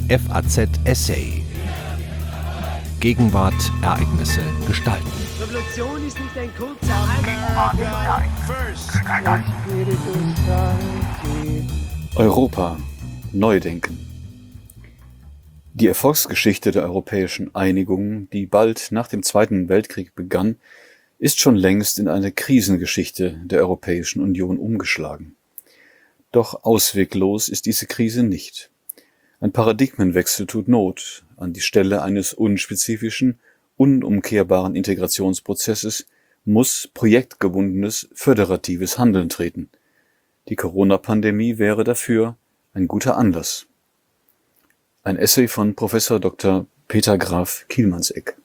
FAZ Essay. Gegenwart, Ereignisse, Gestalten. Revolution ist nicht ein kurzer Europa. Neudenken. Die Erfolgsgeschichte der europäischen Einigung, die bald nach dem Zweiten Weltkrieg begann, ist schon längst in eine Krisengeschichte der Europäischen Union umgeschlagen. Doch ausweglos ist diese Krise nicht. Ein Paradigmenwechsel tut Not. An die Stelle eines unspezifischen, unumkehrbaren Integrationsprozesses muss projektgebundenes, föderatives Handeln treten. Die Corona-Pandemie wäre dafür ein guter Anlass. Ein Essay von Prof. Dr. Peter Graf Kielmannsegg.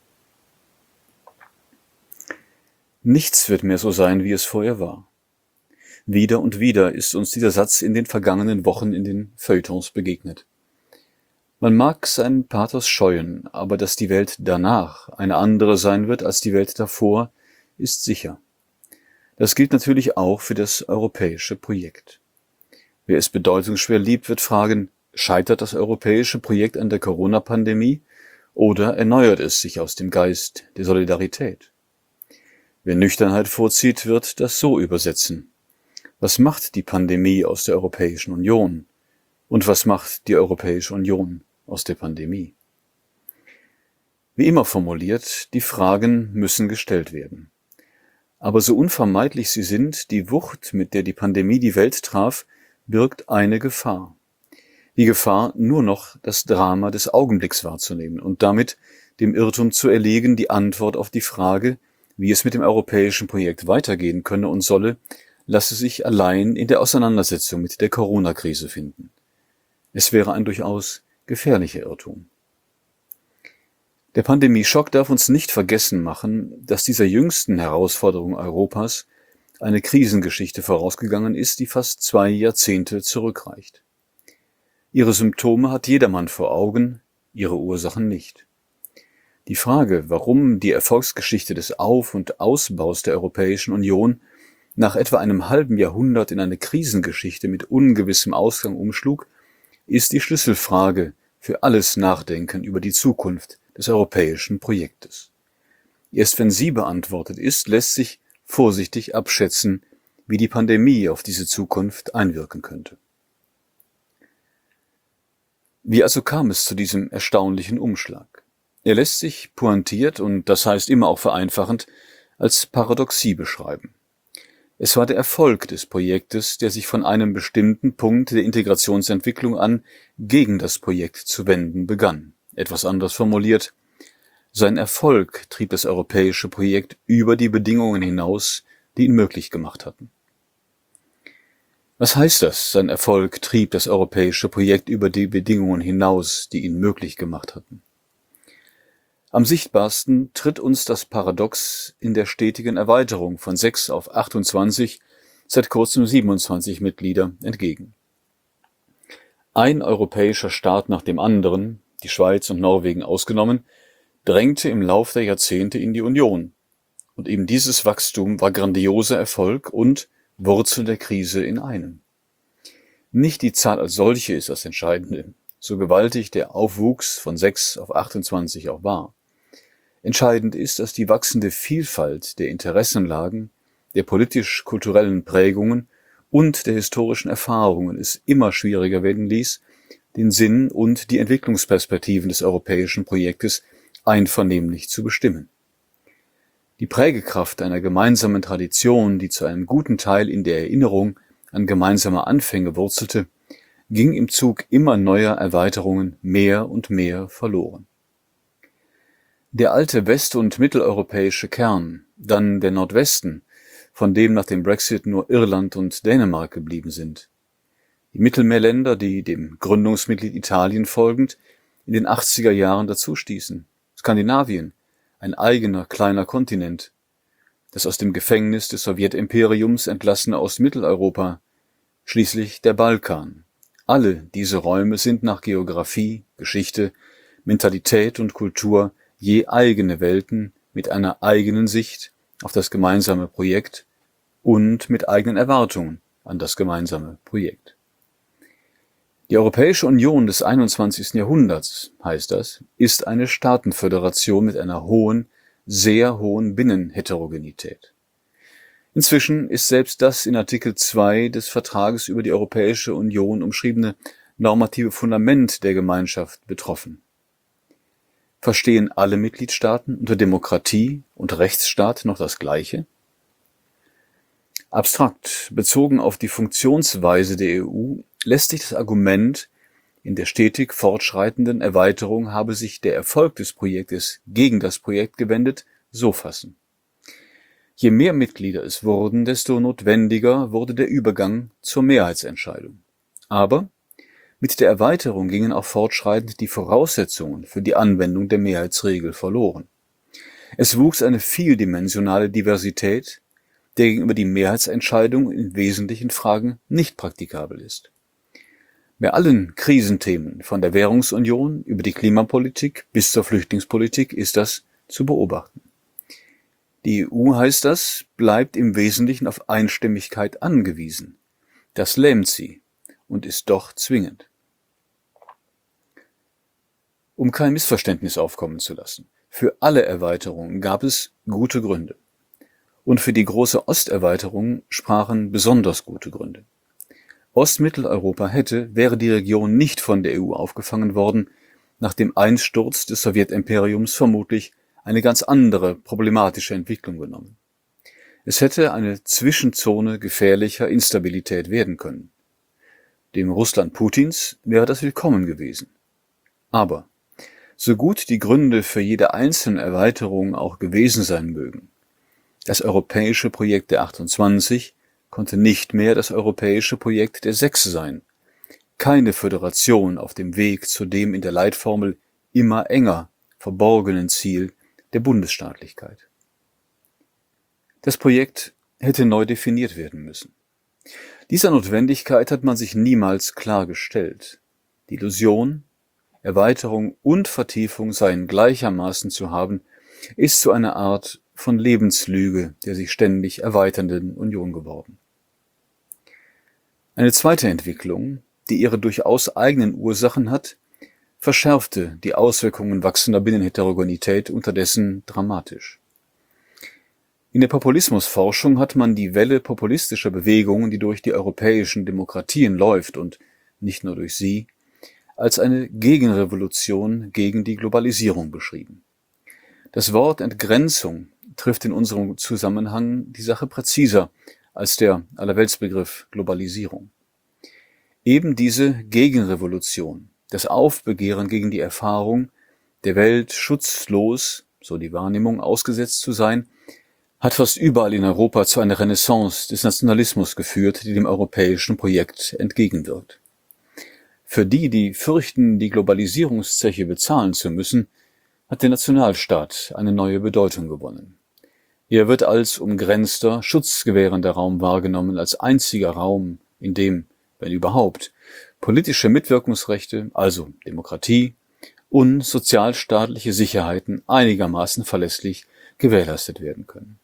Nichts wird mehr so sein, wie es vorher war. Wieder und wieder ist uns dieser Satz in den vergangenen Wochen in den Feuilletons begegnet. Man mag seinen Pathos scheuen, aber dass die Welt danach eine andere sein wird als die Welt davor, ist sicher. Das gilt natürlich auch für das europäische Projekt. Wer es bedeutungsschwer liebt, wird fragen, scheitert das europäische Projekt an der Corona-Pandemie oder erneuert es sich aus dem Geist der Solidarität? Wer Nüchternheit vorzieht, wird das so übersetzen. Was macht die Pandemie aus der Europäischen Union? Und was macht die Europäische Union aus der Pandemie? Wie immer formuliert, die Fragen müssen gestellt werden. Aber so unvermeidlich sie sind, die Wucht, mit der die Pandemie die Welt traf, birgt eine Gefahr. Die Gefahr, nur noch das Drama des Augenblicks wahrzunehmen und damit dem Irrtum zu erlegen, die Antwort auf die Frage, wie es mit dem europäischen Projekt weitergehen könne und solle, lasse sich allein in der Auseinandersetzung mit der Corona-Krise finden. Es wäre ein durchaus gefährlicher Irrtum. Der Pandemieschock darf uns nicht vergessen machen, dass dieser jüngsten Herausforderung Europas eine Krisengeschichte vorausgegangen ist, die fast 2 Jahrzehnte zurückreicht. Ihre Symptome hat jedermann vor Augen, ihre Ursachen nicht. Die Frage, warum die Erfolgsgeschichte des Auf- und Ausbaus der Europäischen Union nach etwa einem halben Jahrhundert in eine Krisengeschichte mit ungewissem Ausgang umschlug, ist die Schlüsselfrage für alles Nachdenken über die Zukunft des europäischen Projektes. Erst wenn sie beantwortet ist, lässt sich vorsichtig abschätzen, wie die Pandemie auf diese Zukunft einwirken könnte. Wie also kam es zu diesem erstaunlichen Umschlag? Er lässt sich pointiert und das heißt immer auch vereinfachend als Paradoxie beschreiben. Es war der Erfolg des Projektes, der sich von einem bestimmten Punkt der Integrationsentwicklung an gegen das Projekt zu wenden begann. Etwas anders formuliert, sein Erfolg trieb das europäische Projekt über die Bedingungen hinaus, die ihn möglich gemacht hatten. Was heißt das? Sein Erfolg trieb das europäische Projekt über die Bedingungen hinaus, die ihn möglich gemacht hatten. Am sichtbarsten tritt uns das Paradox in der stetigen Erweiterung von 6 auf 28, seit kurzem 27 Mitglieder entgegen. Ein europäischer Staat nach dem anderen, die Schweiz und Norwegen ausgenommen, drängte im Lauf der Jahrzehnte in die Union. Und eben dieses Wachstum war grandioser Erfolg und Wurzel der Krise in einem. Nicht die Zahl als solche ist das Entscheidende, so gewaltig der Aufwuchs von 6 auf 28 auch war. Entscheidend ist, dass die wachsende Vielfalt der Interessenlagen, der politisch-kulturellen Prägungen und der historischen Erfahrungen es immer schwieriger werden ließ, den Sinn und die Entwicklungsperspektiven des europäischen Projektes einvernehmlich zu bestimmen. Die Prägekraft einer gemeinsamen Tradition, die zu einem guten Teil in der Erinnerung an gemeinsame Anfänge wurzelte, ging im Zug immer neuer Erweiterungen mehr und mehr verloren. Der alte west- und mitteleuropäische Kern, dann der Nordwesten, von dem nach dem Brexit nur Irland und Dänemark geblieben sind. Die Mittelmeerländer, die dem Gründungsmitglied Italien folgend in den 80er Jahren dazustießen. Skandinavien, ein eigener kleiner Kontinent. Das aus dem Gefängnis des Sowjetimperiums entlassene Ostmitteleuropa. Schließlich der Balkan. Alle diese Räume sind nach Geographie, Geschichte, Mentalität und Kultur je eigene Welten mit einer eigenen Sicht auf das gemeinsame Projekt und mit eigenen Erwartungen an das gemeinsame Projekt. Die Europäische Union des 21. Jahrhunderts, heißt das, ist eine Staatenföderation mit einer sehr hohen Binnenheterogenität. Inzwischen ist selbst das in Artikel 2 des Vertrages über die Europäische Union umschriebene normative Fundament der Gemeinschaft betroffen. Verstehen alle Mitgliedstaaten unter Demokratie und Rechtsstaat noch das Gleiche? Abstrakt bezogen auf die Funktionsweise der EU lässt sich das Argument, in der stetig fortschreitenden Erweiterung habe sich der Erfolg des Projektes gegen das Projekt gewendet, so fassen. Je mehr Mitglieder es wurden, desto notwendiger wurde der Übergang zur Mehrheitsentscheidung. Aber mit der Erweiterung gingen auch fortschreitend die Voraussetzungen für die Anwendung der Mehrheitsregel verloren. Es wuchs eine vieldimensionale Diversität, der gegenüber die Mehrheitsentscheidung in wesentlichen Fragen nicht praktikabel ist. Bei allen Krisenthemen, von der Währungsunion über die Klimapolitik bis zur Flüchtlingspolitik, ist das zu beobachten. Die EU, heißt das, bleibt im Wesentlichen auf Einstimmigkeit angewiesen. Das lähmt sie und ist doch zwingend. Um kein Missverständnis aufkommen zu lassen: Für alle Erweiterungen gab es gute Gründe. Und für die große Osterweiterung sprachen besonders gute Gründe. Ostmitteleuropa wäre die Region nicht von der EU aufgefangen worden, nach dem Einsturz des Sowjetimperiums vermutlich eine ganz andere problematische Entwicklung genommen. Es hätte eine Zwischenzone gefährlicher Instabilität werden können. Dem Russland Putins wäre das willkommen gewesen. Aber so gut die Gründe für jede einzelne Erweiterung auch gewesen sein mögen, das europäische Projekt der 28 konnte nicht mehr das europäische Projekt der 6 sein. Keine Föderation auf dem Weg zu dem in der Leitformel immer enger verborgenen Ziel der Bundesstaatlichkeit. Das Projekt hätte neu definiert werden müssen. Dieser Notwendigkeit hat man sich niemals klar gestellt. Die Illusion, Erweiterung und Vertiefung seien gleichermaßen zu haben, ist zu einer Art von Lebenslüge der sich ständig erweiternden Union geworden. Eine zweite Entwicklung, die ihre durchaus eigenen Ursachen hat, verschärfte die Auswirkungen wachsender Binnenheterogenität unterdessen dramatisch. In der Populismusforschung hat man die Welle populistischer Bewegungen, die durch die europäischen Demokratien läuft und nicht nur durch sie, als eine Gegenrevolution gegen die Globalisierung beschrieben. Das Wort Entgrenzung trifft in unserem Zusammenhang die Sache präziser als der Allerweltsbegriff Globalisierung. Eben diese Gegenrevolution, das Aufbegehren gegen die Erfahrung, der Welt schutzlos, so die Wahrnehmung, ausgesetzt zu sein, hat fast überall in Europa zu einer Renaissance des Nationalismus geführt, die dem europäischen Projekt entgegenwirkt. Für die, die fürchten, die Globalisierungszeche bezahlen zu müssen, hat der Nationalstaat eine neue Bedeutung gewonnen. Er wird als umgrenzter, schutzgewährender Raum wahrgenommen, als einziger Raum, in dem, wenn überhaupt, politische Mitwirkungsrechte, also Demokratie, und sozialstaatliche Sicherheiten einigermaßen verlässlich gewährleistet werden können.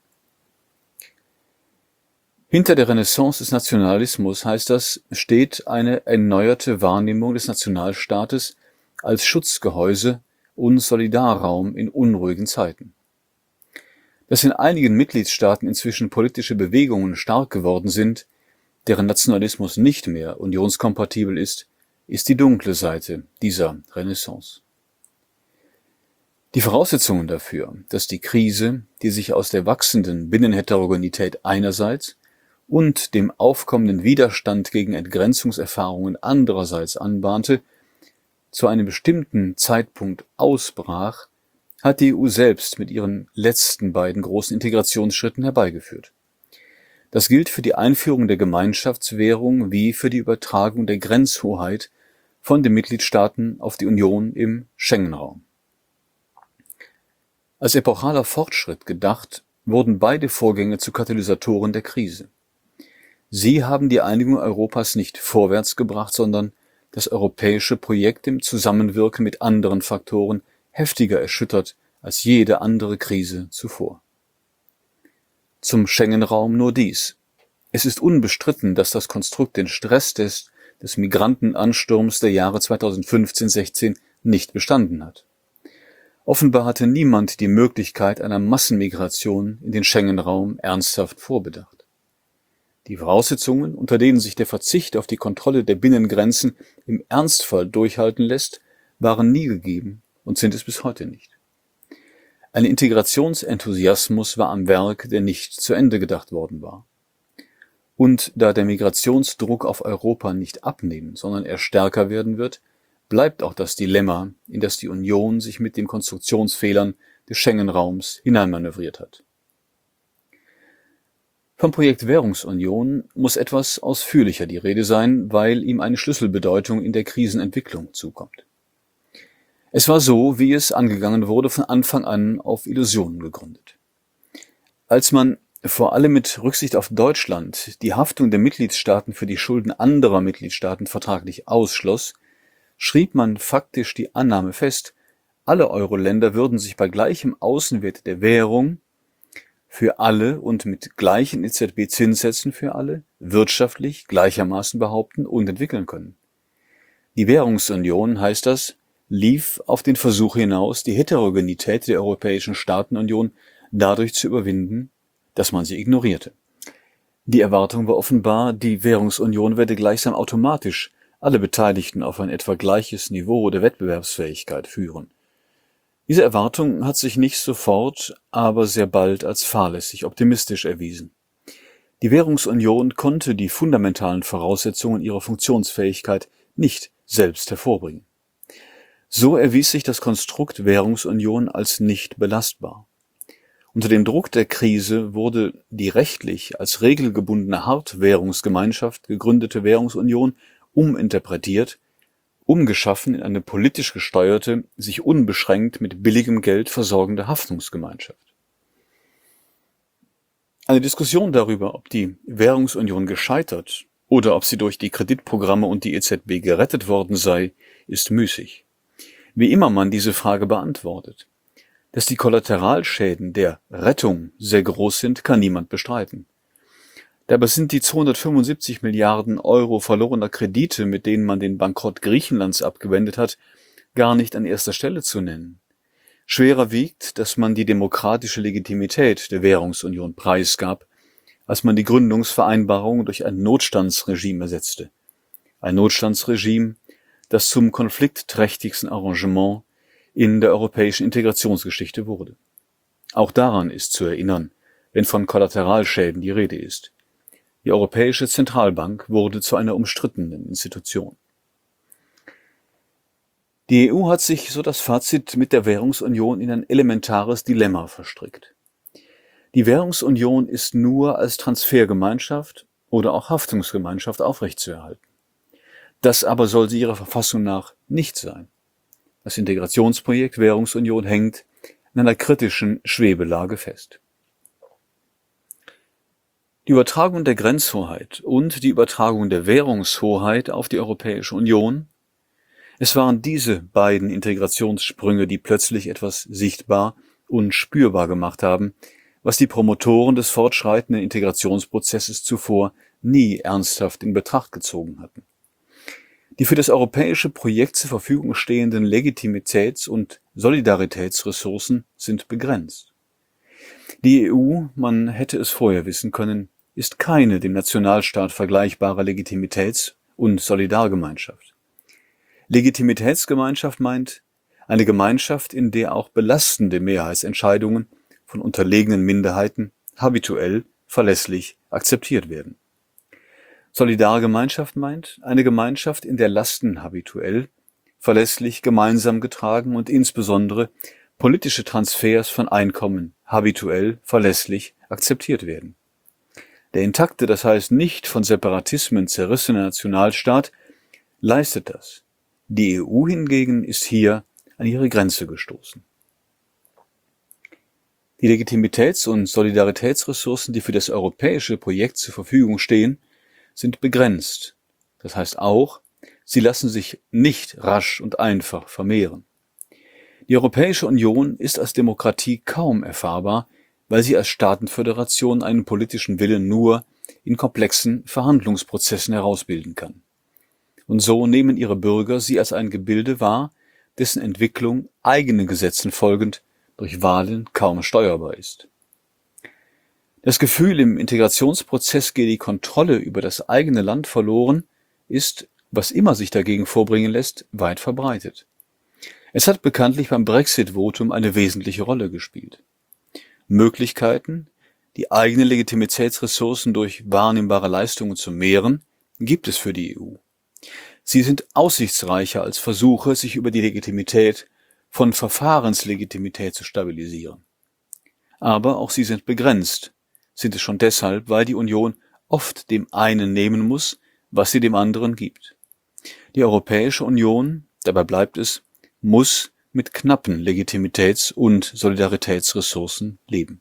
Hinter der Renaissance des Nationalismus, heißt das, steht eine erneuerte Wahrnehmung des Nationalstaates als Schutzgehäuse und Solidarraum in unruhigen Zeiten. Dass in einigen Mitgliedstaaten inzwischen politische Bewegungen stark geworden sind, deren Nationalismus nicht mehr unionskompatibel ist die dunkle Seite dieser Renaissance. Die Voraussetzungen dafür, dass die Krise, die sich aus der wachsenden Binnenheterogenität einerseits und dem aufkommenden Widerstand gegen Entgrenzungserfahrungen andererseits anbahnte, zu einem bestimmten Zeitpunkt ausbrach, hat die EU selbst mit ihren letzten beiden großen Integrationsschritten herbeigeführt. Das gilt für die Einführung der Gemeinschaftswährung wie für die Übertragung der Grenzhoheit von den Mitgliedstaaten auf die Union im Schengen-Raum. Als epochaler Fortschritt gedacht, wurden beide Vorgänge zu Katalysatoren der Krise. Sie haben die Einigung Europas nicht vorwärts gebracht, sondern das europäische Projekt im Zusammenwirken mit anderen Faktoren heftiger erschüttert als jede andere Krise zuvor. Zum Schengen-Raum nur dies: Es ist unbestritten, dass das Konstrukt den Stresstest des Migrantenansturms der Jahre 2015-16 nicht bestanden hat. Offenbar hatte niemand die Möglichkeit einer Massenmigration in den Schengen-Raum ernsthaft vorbedacht. Die Voraussetzungen, unter denen sich der Verzicht auf die Kontrolle der Binnengrenzen im Ernstfall durchhalten lässt, waren nie gegeben und sind es bis heute nicht. Ein Integrationsenthusiasmus war am Werk, der nicht zu Ende gedacht worden war. Und da der Migrationsdruck auf Europa nicht abnehmen, sondern eher stärker werden wird, bleibt auch das Dilemma, in das die Union sich mit den Konstruktionsfehlern des Schengen-Raums hineinmanövriert hat. Vom Projekt Währungsunion muss etwas ausführlicher die Rede sein, weil ihm eine Schlüsselbedeutung in der Krisenentwicklung zukommt. Es war so, wie es angegangen wurde, von Anfang an auf Illusionen gegründet. Als man vor allem mit Rücksicht auf Deutschland die Haftung der Mitgliedstaaten für die Schulden anderer Mitgliedstaaten vertraglich ausschloss, schrieb man faktisch die Annahme fest, alle Euro-Länder würden sich bei gleichem Außenwert der Währung für alle und mit gleichen EZB-Zinssätzen für alle wirtschaftlich gleichermaßen behaupten und entwickeln können. Die Währungsunion, heißt das, lief auf den Versuch hinaus, die Heterogenität der Europäischen Staatenunion dadurch zu überwinden, dass man sie ignorierte. Die Erwartung war offenbar, die Währungsunion werde gleichsam automatisch alle Beteiligten auf ein etwa gleiches Niveau der Wettbewerbsfähigkeit führen. Diese Erwartung hat sich nicht sofort, aber sehr bald als fahrlässig optimistisch erwiesen. Die Währungsunion konnte die fundamentalen Voraussetzungen ihrer Funktionsfähigkeit nicht selbst hervorbringen. So erwies sich das Konstrukt Währungsunion als nicht belastbar. Unter dem Druck der Krise wurde die rechtlich als regelgebundene Hartwährungsgemeinschaft gegründete Währungsunion uminterpretiert, umgeschaffen in eine politisch gesteuerte, sich unbeschränkt mit billigem Geld versorgende Haftungsgemeinschaft. Eine Diskussion darüber, ob die Währungsunion gescheitert oder ob sie durch die Kreditprogramme und die EZB gerettet worden sei, ist müßig. Wie immer man diese Frage beantwortet. Dass die Kollateralschäden der Rettung sehr groß sind, kann niemand bestreiten. Dabei sind die 275 Milliarden Euro verlorener Kredite, mit denen man den Bankrott Griechenlands abgewendet hat, gar nicht an erster Stelle zu nennen. Schwerer wiegt, dass man die demokratische Legitimität der Währungsunion preisgab, als man die Gründungsvereinbarung durch ein Notstandsregime ersetzte. Ein Notstandsregime, das zum konfliktträchtigsten Arrangement in der europäischen Integrationsgeschichte wurde. Auch daran ist zu erinnern, wenn von Kollateralschäden die Rede ist. Die Europäische Zentralbank wurde zu einer umstrittenen Institution. Die EU hat sich, so das Fazit, mit der Währungsunion in ein elementares Dilemma verstrickt. Die Währungsunion ist nur als Transfergemeinschaft oder auch Haftungsgemeinschaft aufrechtzuerhalten. Das aber soll sie ihrer Verfassung nach nicht sein. Das Integrationsprojekt Währungsunion hängt in einer kritischen Schwebelage fest. Die Übertragung der Grenzhoheit und die Übertragung der Währungshoheit auf die Europäische Union, es waren diese beiden Integrationssprünge, die plötzlich etwas sichtbar und spürbar gemacht haben, was die Promotoren des fortschreitenden Integrationsprozesses zuvor nie ernsthaft in Betracht gezogen hatten. Die für das europäische Projekt zur Verfügung stehenden Legitimitäts- und Solidaritätsressourcen sind begrenzt. Die EU, man hätte es vorher wissen können, ist keine dem Nationalstaat vergleichbare Legitimitäts- und Solidargemeinschaft. Legitimitätsgemeinschaft meint eine Gemeinschaft, in der auch belastende Mehrheitsentscheidungen von unterlegenen Minderheiten habituell verlässlich akzeptiert werden. Solidargemeinschaft meint eine Gemeinschaft, in der Lasten habituell, verlässlich gemeinsam getragen und insbesondere politische Transfers von Einkommen habituell, verlässlich akzeptiert werden. Der intakte, das heißt nicht von Separatismen zerrissene Nationalstaat leistet das. Die EU hingegen ist hier an ihre Grenze gestoßen. Die Legitimitäts- und Solidaritätsressourcen, die für das europäische Projekt zur Verfügung stehen, sind begrenzt. Das heißt auch, sie lassen sich nicht rasch und einfach vermehren. Die Europäische Union ist als Demokratie kaum erfahrbar, weil sie als Staatenföderation einen politischen Willen nur in komplexen Verhandlungsprozessen herausbilden kann. und so nehmen ihre Bürger sie als ein Gebilde wahr, dessen Entwicklung eigenen Gesetzen folgend durch Wahlen kaum steuerbar ist. Das Gefühl, im Integrationsprozess gehe die Kontrolle über das eigene Land verloren, ist, was immer sich dagegen vorbringen lässt, weit verbreitet. Es hat bekanntlich beim Brexit-Votum eine wesentliche Rolle gespielt. Möglichkeiten, die eigenen Legitimitätsressourcen durch wahrnehmbare Leistungen zu mehren, gibt es für die EU. Sie sind aussichtsreicher als Versuche, sich über die Legitimität von Verfahrenslegitimität zu stabilisieren. Aber auch sie sind begrenzt, sind es schon deshalb, weil die Union oft dem einen nehmen muss, was sie dem anderen gibt. Die Europäische Union, dabei bleibt es, muss mit knappen Legitimitäts- und Solidaritätsressourcen leben.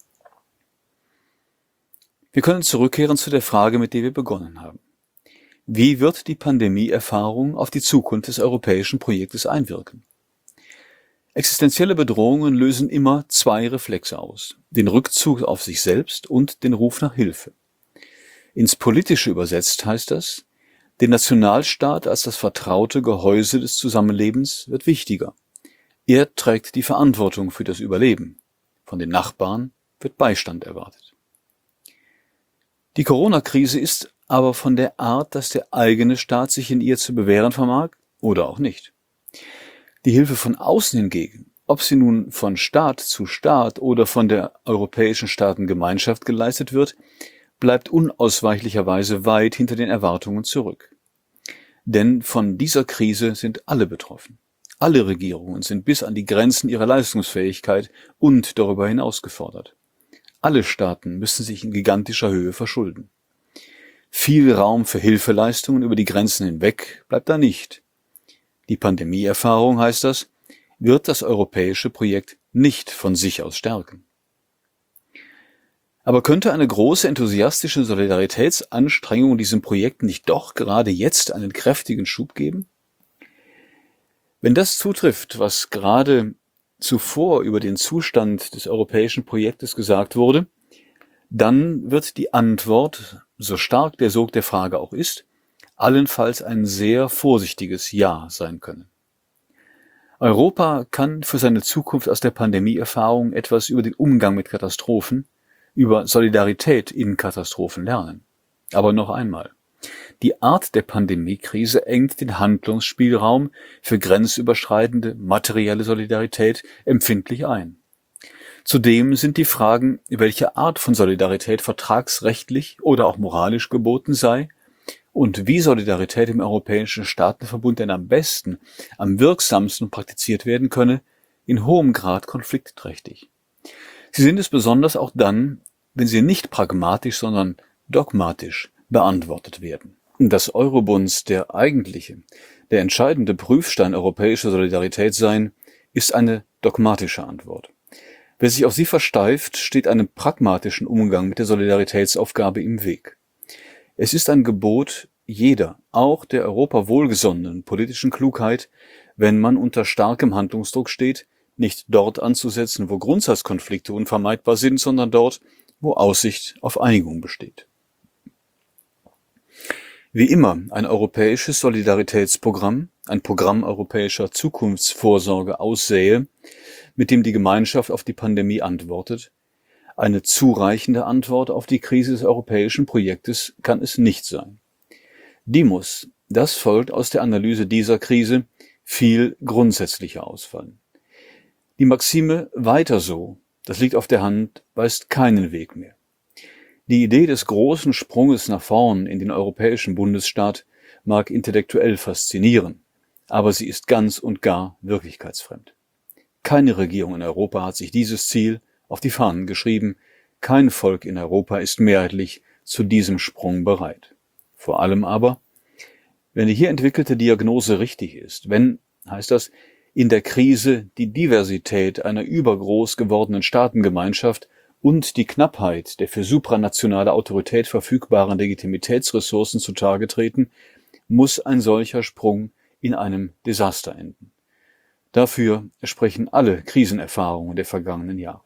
Wir können zurückkehren zu der Frage, mit der wir begonnen haben. Wie wird die Pandemieerfahrung auf die Zukunft des europäischen Projektes einwirken? Existenzielle Bedrohungen lösen immer zwei Reflexe aus: den Rückzug auf sich selbst und den Ruf nach Hilfe. Ins Politische übersetzt heißt das, der Nationalstaat als das vertraute Gehäuse des Zusammenlebens wird wichtiger. Er trägt die Verantwortung für das Überleben. Von den Nachbarn wird Beistand erwartet. Die Corona-Krise ist aber von der Art, dass der eigene Staat sich in ihr zu bewähren vermag oder auch nicht. Die Hilfe von außen hingegen, ob sie nun von Staat zu Staat oder von der Europäischen Staatengemeinschaft geleistet wird, bleibt unausweichlicherweise weit hinter den Erwartungen zurück. Denn von dieser Krise sind alle betroffen. Alle Regierungen sind bis an die Grenzen ihrer Leistungsfähigkeit und darüber hinaus gefordert. Alle Staaten müssen sich in gigantischer Höhe verschulden. Viel Raum für Hilfeleistungen über die Grenzen hinweg bleibt da nicht. Die Pandemieerfahrung, heißt das, wird das europäische Projekt nicht von sich aus stärken. Aber könnte eine große enthusiastische Solidaritätsanstrengung diesem Projekt nicht doch gerade jetzt einen kräftigen Schub geben? Wenn das zutrifft, was gerade zuvor über den Zustand des europäischen Projektes gesagt wurde, dann wird die Antwort, so stark der Sog der Frage auch ist, allenfalls ein sehr vorsichtiges Ja sein können. Europa kann für seine Zukunft aus der Pandemieerfahrung etwas über den Umgang mit Katastrophen, über Solidarität in Katastrophen lernen. Aber noch einmal: Die Art der Pandemiekrise engt den Handlungsspielraum für grenzüberschreitende materielle Solidarität empfindlich ein. Zudem sind die Fragen, welche Art von Solidarität vertragsrechtlich oder auch moralisch geboten sei und wie Solidarität im Europäischen Staatenverbund denn am besten, am wirksamsten praktiziert werden könne, in hohem Grad konfliktträchtig. Sie sind es besonders auch dann, wenn sie nicht pragmatisch, sondern dogmatisch beantwortet werden. Dass Eurobonds der eigentliche, der entscheidende Prüfstein europäischer Solidarität seien, ist eine dogmatische Antwort. Wer sich auf sie versteift, steht einem pragmatischen Umgang mit der Solidaritätsaufgabe im Weg. Es ist ein Gebot jeder, auch der Europa wohlgesonnenen politischen Klugheit, wenn man unter starkem Handlungsdruck steht, nicht dort anzusetzen, wo Grundsatzkonflikte unvermeidbar sind, sondern dort, wo Aussicht auf Einigung besteht. Wie immer ein europäisches Solidaritätsprogramm, ein Programm europäischer Zukunftsvorsorge aussähe, mit dem die Gemeinschaft auf die Pandemie antwortet, eine zureichende Antwort auf die Krise des europäischen Projektes kann es nicht sein. Die muss, das folgt aus der Analyse dieser Krise, viel grundsätzlicher ausfallen. Die Maxime „weiter so", das liegt auf der Hand, weist keinen Weg mehr. Die Idee des großen Sprunges nach vorn in den europäischen Bundesstaat mag intellektuell faszinieren, aber sie ist ganz und gar wirklichkeitsfremd. Keine Regierung in Europa hat sich dieses Ziel auf die Fahnen geschrieben, kein Volk in Europa ist mehrheitlich zu diesem Sprung bereit. Vor allem aber, wenn die hier entwickelte Diagnose richtig ist, wenn, heißt das, in der Krise die Diversität einer übergroß gewordenen Staatengemeinschaft und die Knappheit der für supranationale Autorität verfügbaren Legitimitätsressourcen zutage treten, muss ein solcher Sprung in einem Desaster enden. Dafür sprechen alle Krisenerfahrungen der vergangenen Jahre.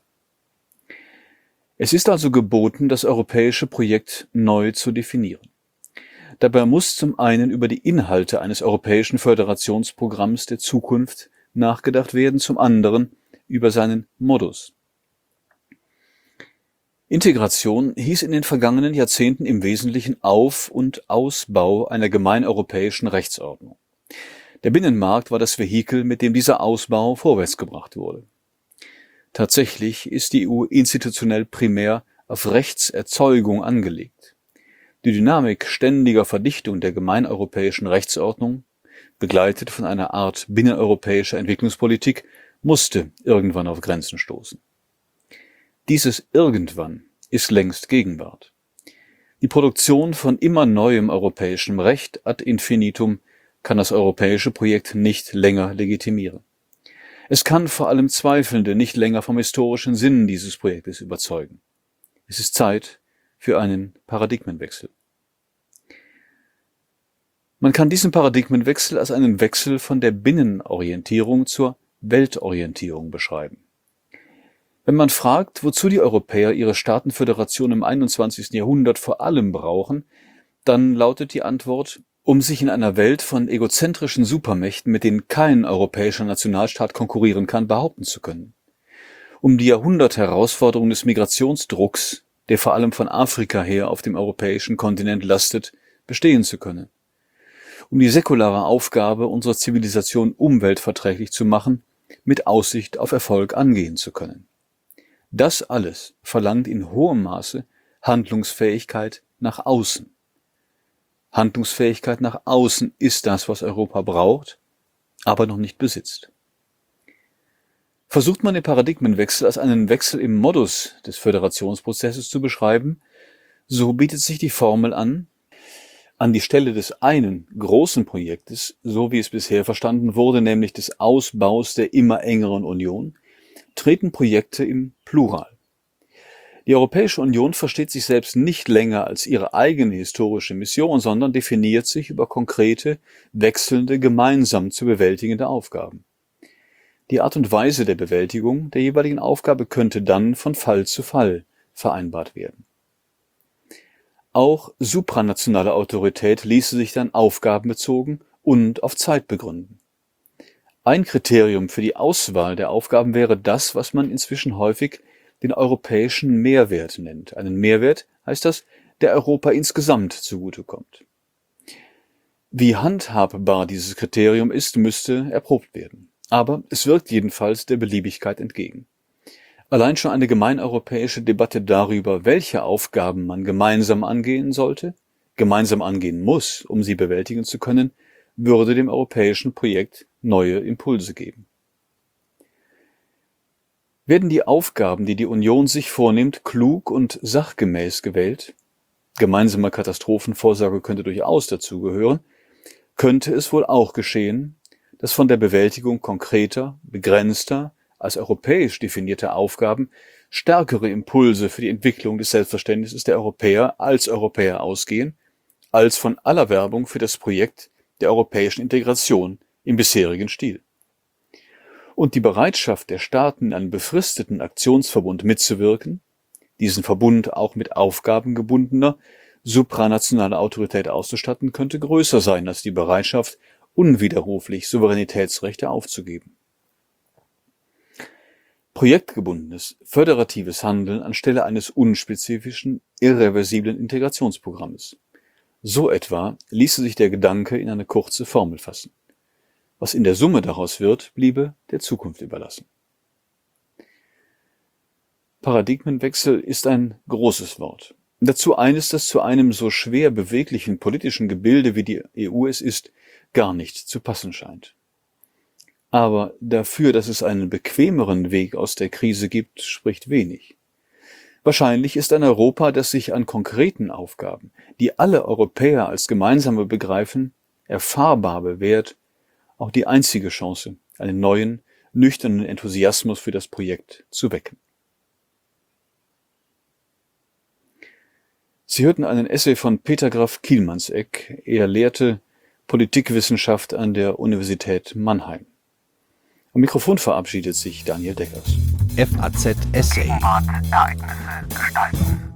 Es ist also geboten, das europäische Projekt neu zu definieren. Dabei muss zum einen über die Inhalte eines europäischen Föderationsprogramms der Zukunft nachgedacht werden, zum anderen über seinen Modus. Integration hieß in den vergangenen Jahrzehnten im Wesentlichen Auf- und Ausbau einer gemeineuropäischen Rechtsordnung. Der Binnenmarkt war das Vehikel, mit dem dieser Ausbau vorwärtsgebracht wurde. Tatsächlich ist die EU institutionell primär auf Rechtserzeugung angelegt. Die Dynamik ständiger Verdichtung der gemeineuropäischen Rechtsordnung, begleitet von einer Art binneneuropäischer Entwicklungspolitik, musste irgendwann auf Grenzen stoßen. Dieses Irgendwann ist längst Gegenwart. Die Produktion von immer neuem europäischem Recht ad infinitum kann das europäische Projekt nicht länger legitimieren. Es kann vor allem Zweifelnde nicht länger vom historischen Sinn dieses Projektes überzeugen. Es ist Zeit für einen Paradigmenwechsel. Man kann diesen Paradigmenwechsel als einen Wechsel von der Binnenorientierung zur Weltorientierung beschreiben. Wenn man fragt, wozu die Europäer ihre Staatenföderation im 21. Jahrhundert vor allem brauchen, dann lautet die Antwort: um sich in einer Welt von egozentrischen Supermächten, mit denen kein europäischer Nationalstaat konkurrieren kann, behaupten zu können. Um die Jahrhundertherausforderung des Migrationsdrucks, der vor allem von Afrika her auf dem europäischen Kontinent lastet, bestehen zu können. Um die säkulare Aufgabe unserer Zivilisation umweltverträglich zu machen, mit Aussicht auf Erfolg angehen zu können. Das alles verlangt in hohem Maße Handlungsfähigkeit nach außen. Handlungsfähigkeit nach außen ist das, was Europa braucht, aber noch nicht besitzt. Versucht man den Paradigmenwechsel als einen Wechsel im Modus des Föderationsprozesses zu beschreiben, so bietet sich die Formel an die Stelle des einen großen Projektes, so wie es bisher verstanden wurde, nämlich des Ausbaus der immer engeren Union, treten Projekte im Plural. Die Europäische Union versteht sich selbst nicht länger als ihre eigene historische Mission, sondern definiert sich über konkrete, wechselnde, gemeinsam zu bewältigende Aufgaben. Die Art und Weise der Bewältigung der jeweiligen Aufgabe könnte dann von Fall zu Fall vereinbart werden. Auch supranationale Autorität ließe sich dann aufgabenbezogen und auf Zeit begründen. Ein Kriterium für die Auswahl der Aufgaben wäre das, was man inzwischen häufig den europäischen Mehrwert nennt. Einen Mehrwert heißt das, der Europa insgesamt zugutekommt. Wie handhabbar dieses Kriterium ist, müsste erprobt werden. Aber es wirkt jedenfalls der Beliebigkeit entgegen. Allein schon eine gemeineuropäische Debatte darüber, welche Aufgaben man gemeinsam angehen sollte, gemeinsam angehen muss, um sie bewältigen zu können, würde dem europäischen Projekt neue Impulse geben. Werden die Aufgaben, die die Union sich vornimmt, klug und sachgemäß gewählt, gemeinsame Katastrophenvorsorge könnte durchaus dazugehören, könnte es wohl auch geschehen, dass von der Bewältigung konkreter, begrenzter, als europäisch definierter Aufgaben stärkere Impulse für die Entwicklung des Selbstverständnisses der Europäer als Europäer ausgehen, als von aller Werbung für das Projekt der europäischen Integration im bisherigen Stil. Und die Bereitschaft der Staaten, in einem befristeten Aktionsverbund mitzuwirken, diesen Verbund auch mit aufgabengebundener, supranationaler Autorität auszustatten, könnte größer sein als die Bereitschaft, unwiderruflich Souveränitätsrechte aufzugeben. Projektgebundenes, föderatives Handeln anstelle eines unspezifischen, irreversiblen Integrationsprogrammes. So etwa ließe sich der Gedanke in eine kurze Formel fassen. Was in der Summe daraus wird, bliebe der Zukunft überlassen. Paradigmenwechsel ist ein großes Wort. Dazu eines, das zu einem so schwer beweglichen politischen Gebilde wie die EU es ist, gar nicht zu passen scheint. Aber dafür, dass es einen bequemeren Weg aus der Krise gibt, spricht wenig. Wahrscheinlich ist ein Europa, das sich an konkreten Aufgaben, die alle Europäer als gemeinsame begreifen, erfahrbar bewährt, auch die einzige Chance, einen neuen, nüchternen Enthusiasmus für das Projekt zu wecken. Sie hörten einen Essay von Peter Graf Kielmannsegg. Er lehrte Politikwissenschaft an der Universität Mannheim. Am Mikrofon verabschiedet sich Daniel Deckers. FAZ Essay. Ereignisse gestalten.